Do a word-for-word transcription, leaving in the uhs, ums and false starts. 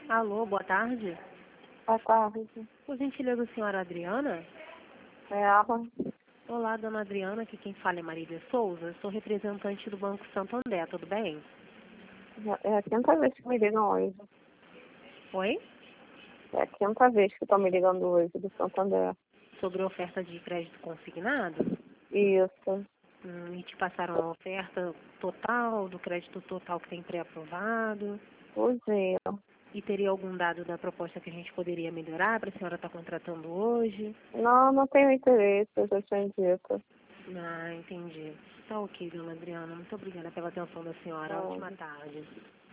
Alô, boa tarde. Boa tarde. Por gentileza, senhora Adriana? É ela. Olá, dona Adriana, aqui quem fala é Marília Souza, sou representante do Banco Santander, tudo bem? É a quinta vez que me ligam hoje. Oi? É a quinta vez que estão me ligando hoje do Santander. Sobre a oferta de crédito consignado? Isso. Hum, e te passaram a oferta total, do crédito total que tem pré-aprovado? Hoje. E teria algum dado da proposta que a gente poderia melhorar para a senhora estar contratando hoje? Não, não tenho interesse, eu já tinha dito. Ah, entendi. Tá ok, dona Adriana. Muito obrigada pela atenção da senhora. Não. Ótima tarde.